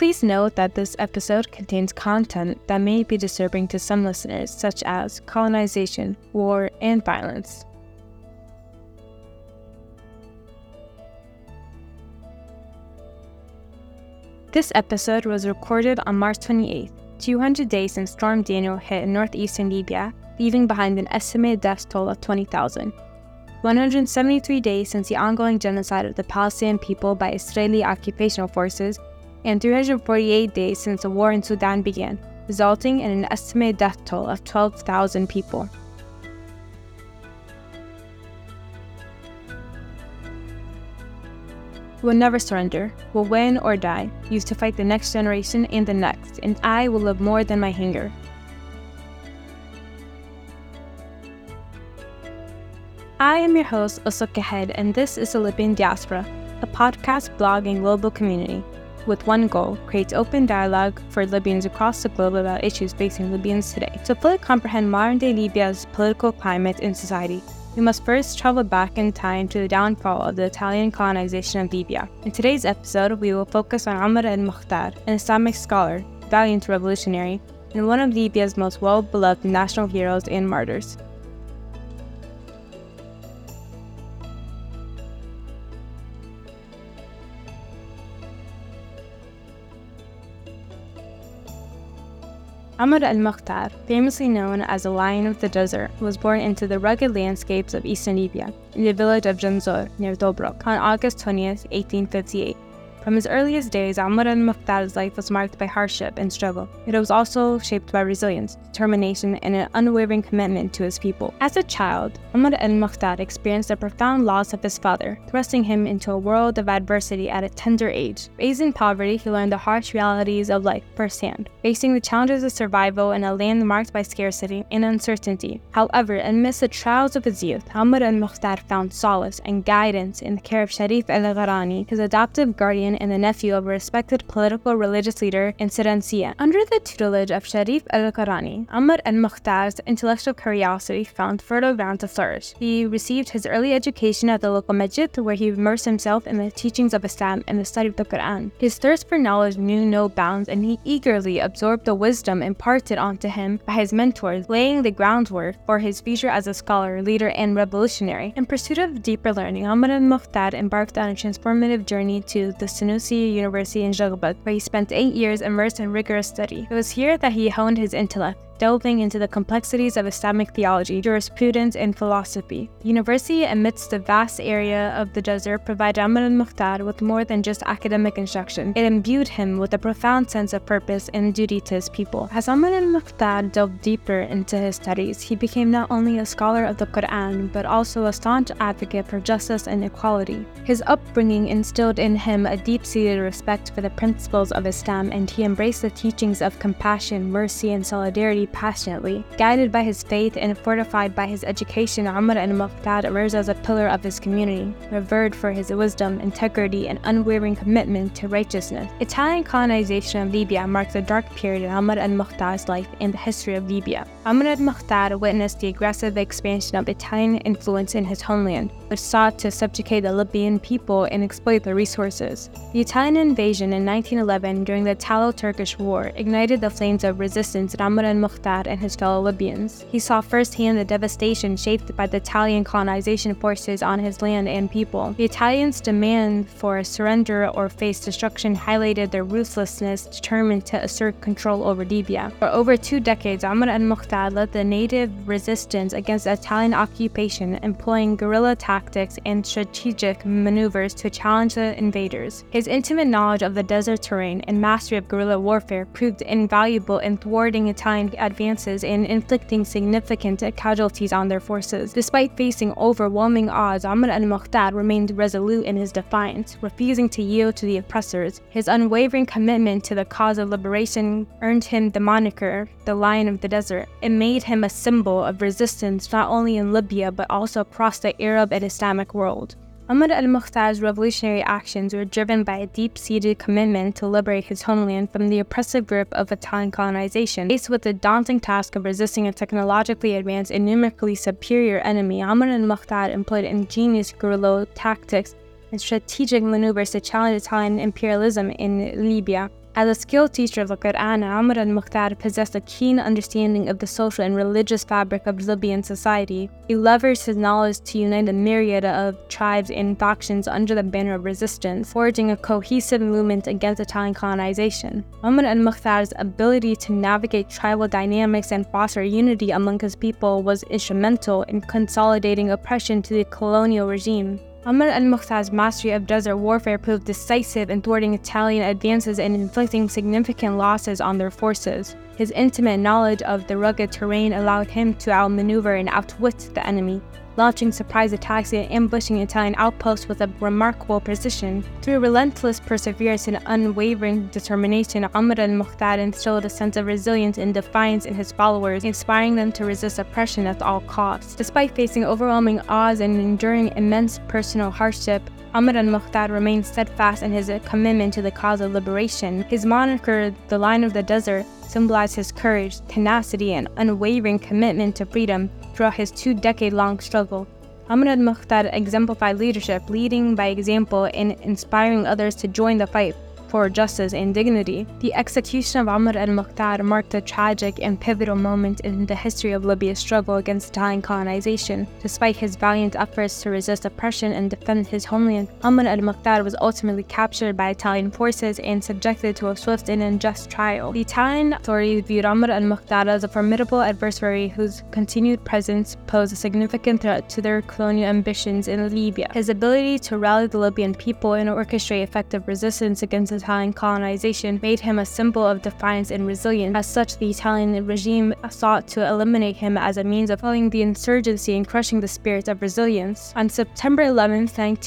Please note that this episode contains content that may be disturbing to some listeners, such as colonization, war, and violence. This episode was recorded on March 28th, 200 days since Storm Daniel hit northeastern Libya, leaving behind an estimated death toll of 20,000. 173 days since the ongoing genocide of the Palestinian people by Israeli occupational forces, and 348 days since the war in Sudan began, resulting in an estimated death toll of 12,000 people. We'll never surrender, we'll win or die, used to fight the next generation and the next, and I will love more than my hunger. I am your host, Usuk Ahead, and this is the Libyan Diaspora, a podcast, blog, and global community, with one goal: create open dialogue for Libyans across the globe about issues facing Libyans today. To fully comprehend modern-day Libya's political climate and society, we must first travel back in time to the downfall of the Italian colonization of Libya. In today's episode, we will focus on Omar al-Mukhtar, an Islamic scholar, valiant revolutionary, and one of Libya's most well-beloved national heroes and martyrs. Omar al-Mukhtar, famously known as the Lion of the Desert, was born into the rugged landscapes of eastern Libya, in the village of Janzor, near Tobruk, on August 20th, 1858. From his earliest days, Omar al-Mukhtar's life was marked by hardship and struggle. It was also shaped by resilience, determination, and an unwavering commitment to his people. As a child, Omar al-Mukhtar experienced a profound loss of his father, thrusting him into a world of adversity at a tender age. Raised in poverty, he learned the harsh realities of life firsthand, facing the challenges of survival in a land marked by scarcity and uncertainty. However, amidst the trials of his youth, Omar al-Mukhtar found solace and guidance in the care of Sharif al-Gharani, his adoptive guardian and the nephew of a respected political religious leader in Siransiya. Under the tutelage of Sharif al-Gharani, Omar al-Mukhtar's intellectual curiosity found fertile ground to flourish. He received his early education at the local masjid, where he immersed himself in the teachings of Islam and the study of the Quran. His thirst for knowledge knew no bounds, and he eagerly absorbed the wisdom imparted onto him by his mentors, laying the groundwork for his future as a scholar, leader, and revolutionary. In pursuit of deeper learning, Omar al-Mukhtar embarked on a transformative journey to the Sanusi University in Jagbat, where he spent 8 years immersed in rigorous study. It was here that he honed his intellect, delving into the complexities of Islamic theology, jurisprudence, and philosophy. The university, amidst the vast area of the desert, provided Omar al-Mukhtar with more than just academic instruction. It imbued him with a profound sense of purpose and duty to his people. As Omar al-Mukhtar delved deeper into his studies, he became not only a scholar of the Quran, but also a staunch advocate for justice and equality. His upbringing instilled in him a deep-seated respect for the principles of Islam, and he embraced the teachings of compassion, mercy, and solidarity passionately. Guided by his faith and fortified by his education, Omar al-Mukhtar emerged as a pillar of his community, revered for his wisdom, integrity, and unwavering commitment to righteousness. Italian colonization of Libya marked a dark period in Omar al-Mukhtar's life and the history of Libya. Omar al-Mukhtar witnessed the aggressive expansion of Italian influence in his homeland, which sought to subjugate the Libyan people and exploit their resources. The Italian invasion in 1911 during the Italo-Turkish War ignited the flames of resistance in Omar al-Mukhtar and his fellow Libyans. He saw firsthand the devastation shaped by the Italian colonization forces on his land and people. The Italians' demand for surrender or face destruction highlighted their ruthlessness, determined to assert control over Libya. For over 2 decades, Omar al-Mukhtar led the native resistance against Italian occupation, employing guerrilla tactics and strategic maneuvers to challenge the invaders. His intimate knowledge of the desert terrain and mastery of guerrilla warfare proved invaluable in thwarting Italian advances and inflicting significant casualties on their forces. Despite facing overwhelming odds, Omar al-Mukhtar remained resolute in his defiance, refusing to yield to the oppressors. His unwavering commitment to the cause of liberation earned him the moniker, the Lion of the Desert. It made him a symbol of resistance not only in Libya but also across the Arab and Islamic world. Omar al-Mukhtar's revolutionary actions were driven by a deep-seated commitment to liberate his homeland from the oppressive grip of Italian colonization. Faced with the daunting task of resisting a technologically advanced and numerically superior enemy, Omar al-Mukhtar employed ingenious guerrilla tactics and strategic maneuvers to challenge Italian imperialism in Libya. As a skilled teacher of the Quran, Umar al-Mukhtar possessed a keen understanding of the social and religious fabric of Libyan society. He leveraged his knowledge to unite a myriad of tribes and factions under the banner of resistance, forging a cohesive movement against Italian colonization. Umar al-Mukhtar's ability to navigate tribal dynamics and foster unity among his people was instrumental in consolidating oppression to the colonial regime. Umar al-Mukhtar's mastery of desert warfare proved decisive in thwarting Italian advances and inflicting significant losses on their forces. His intimate knowledge of the rugged terrain allowed him to outmaneuver and outwit the enemy, launching surprise attacks and ambushing Italian outposts with a remarkable precision. Through relentless perseverance and unwavering determination, Umar al-Mukhtar instilled a sense of resilience and defiance in his followers, inspiring them to resist oppression at all costs. Despite facing overwhelming odds and enduring immense personal hardship, Umar al-Mukhtar remained steadfast in his commitment to the cause of liberation. His moniker, the Lion of the Desert, symbolized his courage, tenacity, and unwavering commitment to freedom throughout his 2-decade-long struggle. Umar al-Mukhtar exemplified leadership, leading by example and inspiring others to join the fight for justice and dignity. The execution of Umar al-Mukhtar marked a tragic and pivotal moment in the history of Libya's struggle against Italian colonization. Despite his valiant efforts to resist oppression and defend his homeland, Umar al-Mukhtar was ultimately captured by Italian forces and subjected to a swift and unjust trial. The Italian authorities viewed Umar al-Mukhtar as a formidable adversary whose continued presence posed a significant threat to their colonial ambitions in Libya. His ability to rally the Libyan people and orchestrate effective resistance against Italian colonization made him a symbol of defiance and resilience. As such, the Italian regime sought to eliminate him as a means of quelling the insurgency and crushing the spirit of resilience. On September 11,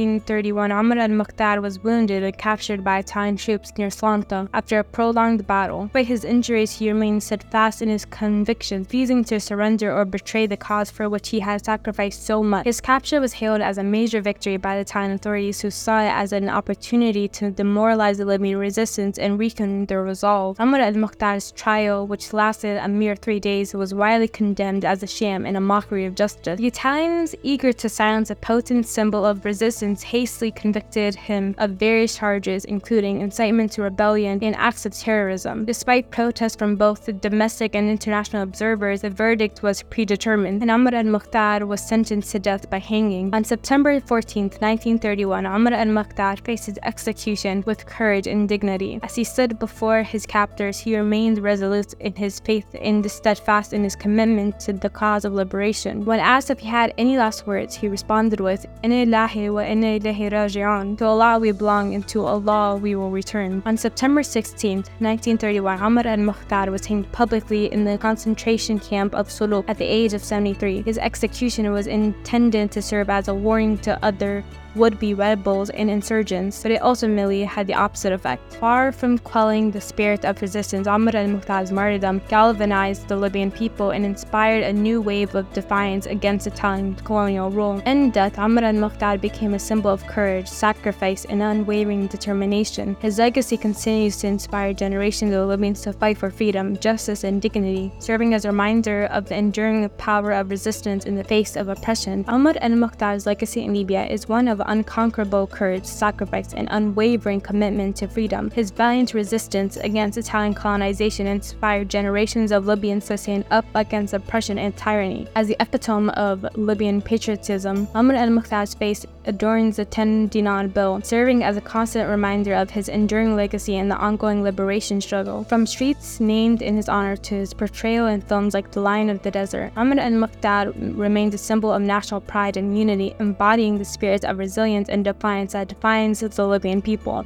1931, Umar al-Mukhtar was wounded and captured by Italian troops near Slanta after a prolonged battle. Despite his injuries, he remained steadfast in his convictions, refusing to surrender or betray the cause for which he had sacrificed so much. His capture was hailed as a major victory by the Italian authorities, who saw it as an opportunity to demoralize the Libyan resistance and weaken their resolve. Umar al-Mukhtar's trial, which lasted a mere 3 days, was widely condemned as a sham and a mockery of justice. The Italians, eager to silence a potent symbol of resistance, hastily convicted him of various charges, including incitement to rebellion and acts of terrorism. Despite protests from both the domestic and international observers, the verdict was predetermined, and Umar al-Mukhtar was sentenced to death by hanging. On September 14, 1931, Umar al-Mukhtar faced his execution with courage and dignity. As he stood before his captors, he remained resolute in his faith and steadfast in his commitment to the cause of liberation. When asked if he had any last words, he responded with, "Inna lillahi wa inna ilayhi raji'un." To Allah we belong, and to Allah we will return. On September 16, 1931, Umar al-Mukhtar was hanged publicly in the concentration camp of Suluk at the age of 73. His execution was intended to serve as a warning to other would-be rebels and insurgents, but it ultimately had the opposite effect. Far from quelling the spirit of resistance, Umar al-Mukhtar's martyrdom galvanized the Libyan people and inspired a new wave of defiance against Italian colonial rule. In death, Umar al-Mukhtar became a symbol of courage, sacrifice, and unwavering determination. His legacy continues to inspire generations of Libyans to fight for freedom, justice, and dignity, serving as a reminder of the enduring power of resistance in the face of oppression. Umar al-Mukhtar's legacy in Libya is one of unconquerable courage, sacrifice, and unwavering commitment to freedom. His valiant resistance against Italian colonization inspired generations of Libyans to stand up against oppression and tyranny. As the epitome of Libyan patriotism, Umar al-Mukhtar's face adorns the 10 Dinar bill, serving as a constant reminder of his enduring legacy and the ongoing liberation struggle. From streets named in his honor to his portrayal in films like The Lion of the Desert, Umar al-Mukhtar remains a symbol of national pride and unity, embodying the spirit of resilience and defiance that defines the Libyan people.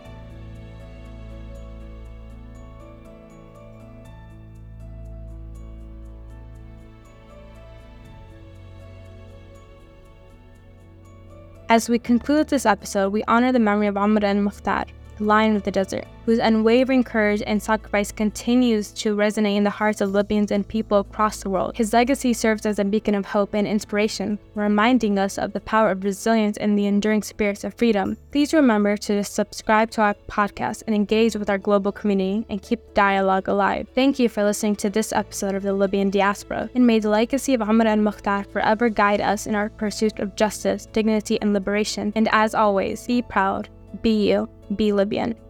As we conclude this episode, we honor the memory of Umar al-Mukhtar, the Lion of the Desert, whose unwavering courage and sacrifice continues to resonate in the hearts of Libyans and people across the world. His legacy serves as a beacon of hope and inspiration, reminding us of the power of resilience and the enduring spirits of freedom. Please remember to subscribe to our podcast and engage with our global community and keep dialogue alive. Thank you for listening to this episode of the Libyan Diaspora, and may the legacy of Umar al-Mukhtar forever guide us in our pursuit of justice, dignity, and liberation. And as always, be proud, be you, be Libyan.